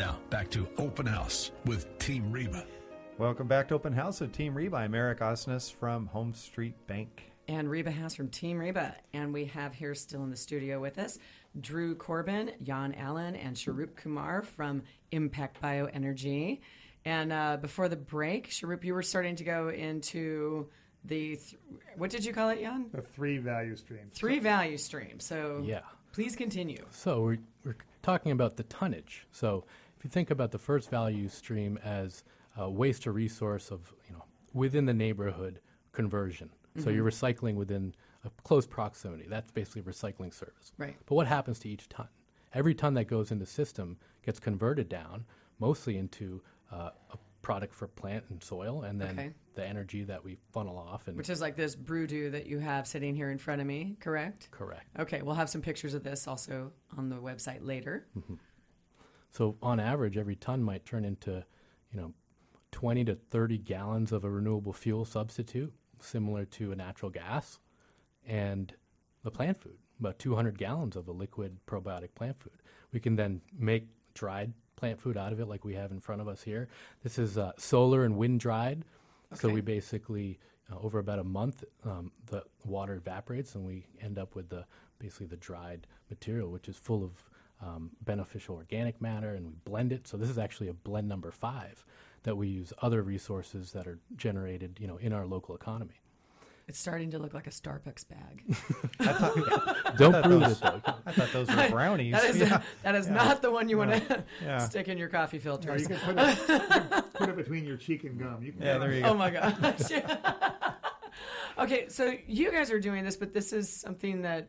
Now, back to Open House with Team Reba. Welcome back to Open House with Team Reba. I'm Eric Osnes from Home Street Bank. And Reba Haas from Team Reba. And we have here still in the studio with us Drew Corbin, Jan Allen, and Sharup Kumar from Impact Bioenergy. And before the break, Sharup, you were starting to go into the, what did you call it, Jan? The 3 value streams. 3 value streams. So please continue. So we're talking about the tonnage. So if you think about the first value stream as waste to resource of, within the neighborhood conversion. So you're recycling within a close proximity. That's basically a recycling service. Right. But what happens to each ton? Every ton that goes in the system gets converted down, mostly into a product for plant and soil, and then the energy that we funnel off. Which is like this brew dew that you have sitting here in front of me, correct? Correct. Okay, we'll have some pictures of this also on the website later. Mm-hmm. So on average, every ton might turn into, 20 to 30 gallons of a renewable fuel substitute, similar to a natural gas, and the plant food, about 200 gallons of a liquid probiotic plant food. We can then make dried plant food out of it like we have in front of us here. This is solar and wind dried. Okay. So we basically, over about a month, the water evaporates and we end up with basically the dried material, which is full of beneficial organic matter, and we blend it. So this is actually a blend number 5 that we use other resources that are generated, in our local economy. It's starting to look like a Starbucks bag. Don't prove it, though. I thought those were brownies. That is not the one you want to stick in your coffee filter. You can put it between your cheek and gum. There you go. Oh, my gosh. Okay, so you guys are doing this, but this is something that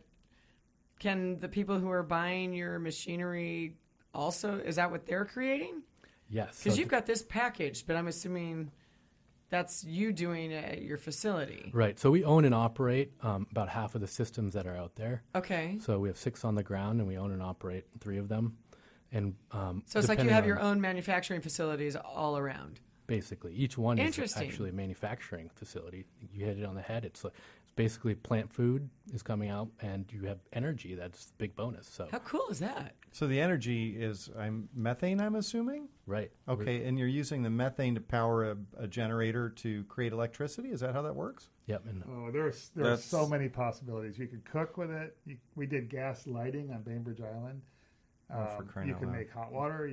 can the people who are buying your machinery also, is that what they're creating? Yes. Because you've got this packaged, but I'm assuming that's you doing it at your facility. Right. So we own and operate about half of the systems that are out there. Okay. So we have 6 on the ground, and we own and operate 3 of them. And so it's like you have your own manufacturing facilities all around. Basically, each one is actually a manufacturing facility. You hit it on the head. It's basically plant food is coming out, and you have energy. That's the big bonus. So how cool is that? So the energy is methane, I'm assuming? Right. Okay, and you're using the methane to power a generator to create electricity? Is that how that works? Yep. There's so many possibilities. You could cook with it. We did gas lighting on Bainbridge Island. You can make hot water.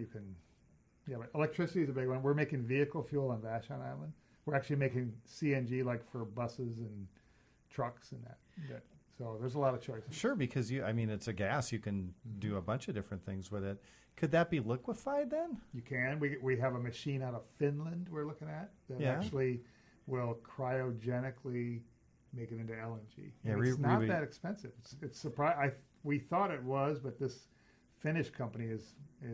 But electricity is a big one. We're making vehicle fuel on Vashon Island. We're actually making CNG like for buses and trucks and that. So there's a lot of choices. Sure, because it's a gas. You can do a bunch of different things with it. Could that be liquefied then? You can. We have a machine out of Finland we're looking at that actually will cryogenically make it into LNG. Yeah, it's not that expensive. It's surprising. We thought it was, but this Finnish company is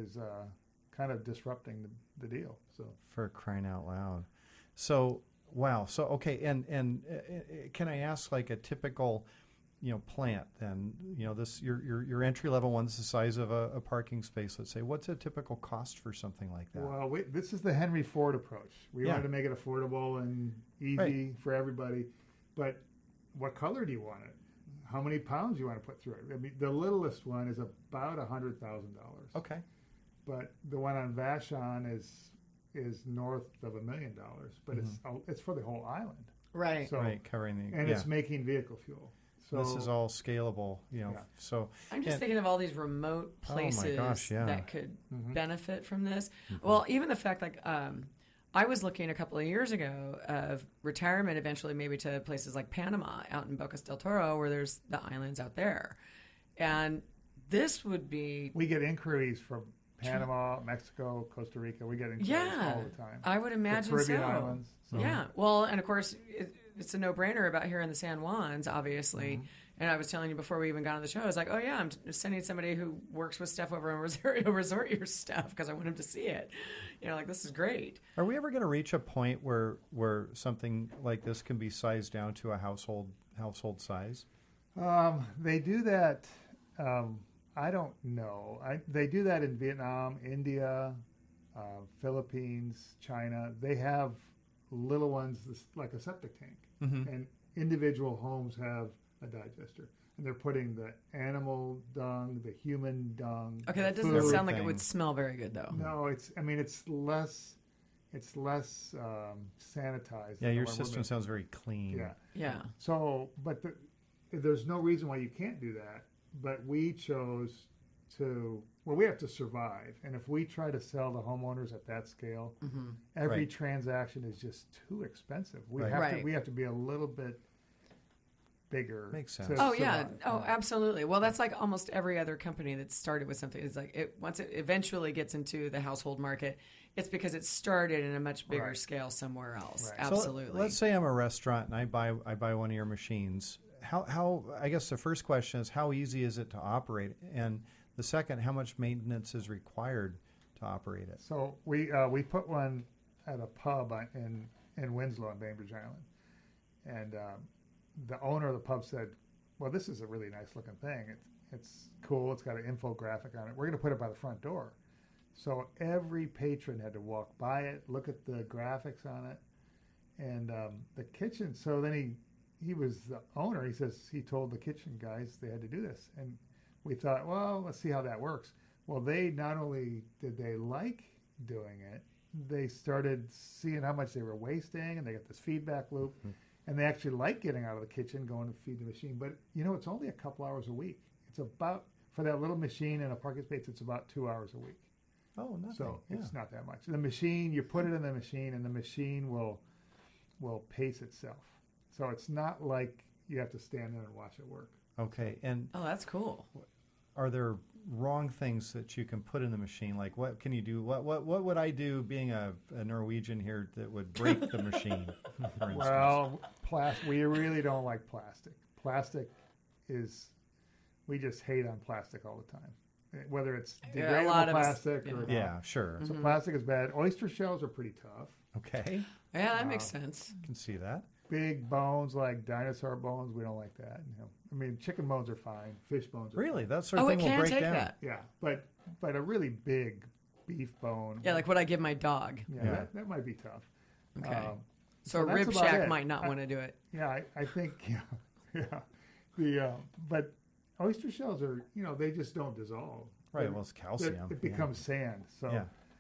kind of disrupting the deal. So for crying out loud. So wow. So okay, and can I ask like a typical, plant then? This your entry level one's the size of a parking space. Let's say, what's a typical cost for something like that? Well, this is the Henry Ford approach. We wanted to make it affordable and easy for everybody. But what color do you want it? How many pounds do you want to put through it? The littlest one is about $100,000. Okay. But the one on Vashon is north of $1 million, but it's for the whole island. Right. So, covering it's making vehicle fuel. So this is all scalable, So I'm just thinking of all these remote places that could benefit from this. Well, even the fact I was looking a couple of years ago of retirement eventually maybe to places like Panama out in Bocas del Toro where there's the islands out there. And this would be... We get inquiries from Panama, Mexico, Costa Rica. We get inquiries all the time. I would imagine the Caribbean islands. So. Yeah. Well, and of course, it's a no-brainer about here in the San Juans, obviously. And I was telling you before we even got on the show, I was like, oh, yeah, I'm sending somebody who works with stuff over on Rosario Resort your stuff because I want him to see it. This is great. Are we ever going to reach a point where something like this can be sized down to a household size? They do that. I don't know. They do that in Vietnam, India, Philippines, China. They have little ones like a septic tank. And individual homes have a digester. And they're putting the animal dung, the human dung. Okay, that doesn't food. sound like it would smell very good, though. No, it's less sanitized. Yeah, your system sounds very clean. Yeah. So, but there's no reason why you can't do that. But we chose to. Well, we have to survive, and if we try to sell to homeowners at that scale, every transaction is just too expensive. We have to be a little bit bigger. Makes sense. Oh yeah. Oh, absolutely. Well, that's like almost every other company that started with something. It's like once it eventually gets into the household market, it's because it started in a much bigger scale somewhere else. Right. Absolutely. So let's say I'm a restaurant and I buy one of your machines. How I guess the first question is, how easy is it to operate? And the second, how much maintenance is required to operate it? So we put one at a pub in Winslow on Bainbridge Island, and the owner of the pub said, "Well, this is a really nice looking thing. It's cool. It's got an infographic on it. We're going to put it by the front door." So every patron had to walk by it, look at the graphics on it, and the kitchen. So then he was the owner. He says he told the kitchen guys they had to do this, and we thought, well, let's see how that works. Well, they not only did they like doing it, they started seeing how much they were wasting, and they got this feedback loop, and they actually like getting out of the kitchen, going to feed the machine. But it's only a couple hours a week. It's about, for that little machine in a parking space, it's about 2 hours a week. Oh, nothing. So it's not that much. The machine, you put it in the machine, and the machine will pace itself. So it's not like you have to stand there and watch it work. Okay, and that's cool. Are there wrong things that you can put in the machine? Like, what can you do? What would I do, being a Norwegian here, that would break the machine, for instance? Well, we really don't like plastic. Plastic is, we just hate on plastic all the time, whether it's degradable plastic or yeah, sure. So plastic is bad. Oyster shells are pretty tough. Okay. Yeah, that makes sense. I can see that. Big bones like dinosaur bones, we don't like that. I mean, chicken bones are fine. Fish bones are really fine. That sort of thing will break down. That. Yeah, but a really big beef bone. Yeah, like what I give my dog. Yeah. That might be tough. Okay. So a Rib Shack might not want to do it. Yeah, I think but oyster shells are they just don't dissolve. Right. Well, it's calcium. It becomes sand. So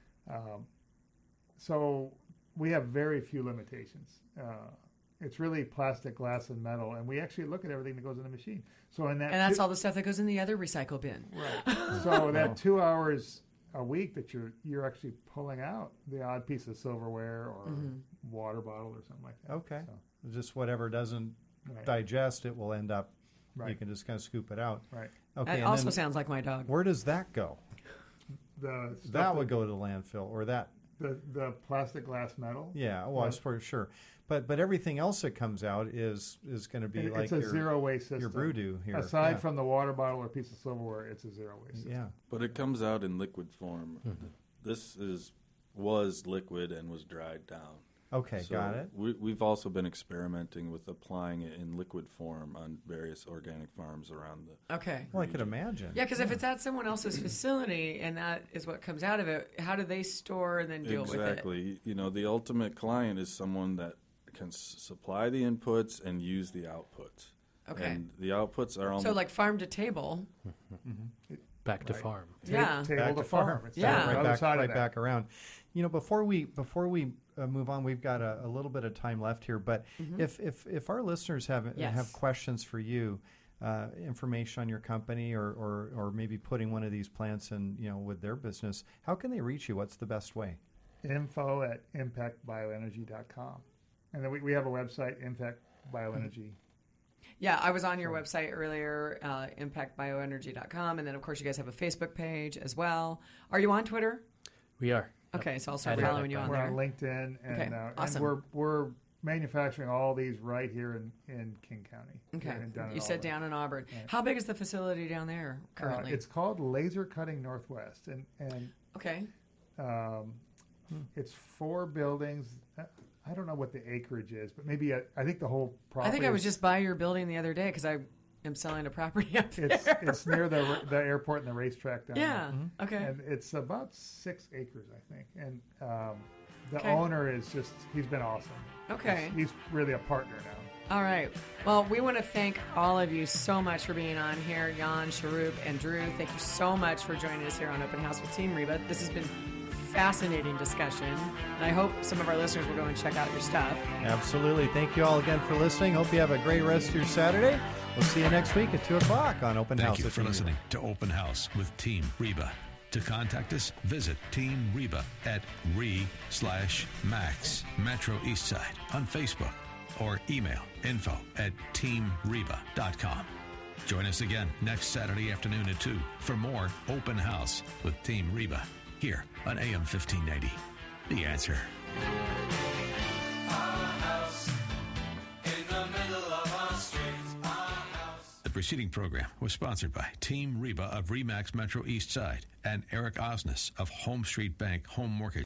so we have very few limitations. It's really plastic, glass, and metal, and we actually look at everything that goes in the machine. So in that, and that's all the stuff that goes in the other recycle bin. Right. So that 2 hours a week that you're actually pulling out the odd piece of silverware or water bottle or something like that. Okay. So just whatever doesn't digest, it will end up. Right. You can just kind of scoop it out. Right. Okay. That also sounds like my dog. Where does that go? That would go to the landfill, or that. The plastic, glass, metal. Yeah. Well, for sure. But everything else that comes out is going to be like it's a zero waste system. Your Brew-Do here. Aside from the water bottle or piece of silverware, it's a zero waste system. Yeah. But it comes out in liquid form. This was liquid and was dried down. Okay, so got it. We've also been experimenting with applying it in liquid form on various organic farms around the Okay. Well, I could imagine. Yeah, because if it's at someone else's facility and that is what comes out of it, how do they store and then deal with it? Exactly. The ultimate client is someone that can supply the inputs and use the outputs. Okay. And the outputs are almost... So like farm to table. Back to farm. Yeah. Table to farm. Yeah. Right back around. Before we move on, we've got a little bit of time left here. But if our listeners have questions for you, information on your company, or maybe putting one of these plants in, with their business, how can they reach you? What's the best way? info@impactbioenergy.com. And then we have a website, Impact Bioenergy. Yeah, I was on your website earlier, impactbioenergy.com. And then, of course, you guys have a Facebook page as well. Are you on Twitter? We are. Okay, so I'll start following you on there. We're on LinkedIn. And, awesome. And we're manufacturing all these right here in King County. Okay. You said down in Auburn. Right. How big is the facility down there currently? It's called Laser Cutting Northwest. And okay. It's 4 buildings. I don't know what the acreage is, but maybe I think the whole property. I think I was just by your building the other day because I am selling a property up there. It's near the airport and the racetrack down there. Yeah. Okay. And it's about 6 acres, I think. And the owner is he's been awesome. Okay. He's really a partner now. All right. Well, we want to thank all of you so much for being on here. Jan, Sharup, and Drew, thank you so much for joining us here on Open House with Team Reba. This has been fascinating discussion, and I hope some of our listeners will go and check out your stuff. Absolutely. Thank you all again for listening. Hope you have a great rest of your Saturday. We'll see you next week at 2 o'clock on Open House. Thank you for listening to Open House with Team Reba. To contact us, visit Team Reba at re/Max Metro Eastside on Facebook or email info@teamreba.com. Join us again next Saturday afternoon at 2 for more Open House with Team Reba here on AM 1590. The Answer. The preceding program was sponsored by Team Reba of RE/MAX Metro East Side and Eric Osnes of Home Street Bank Home Mortgage.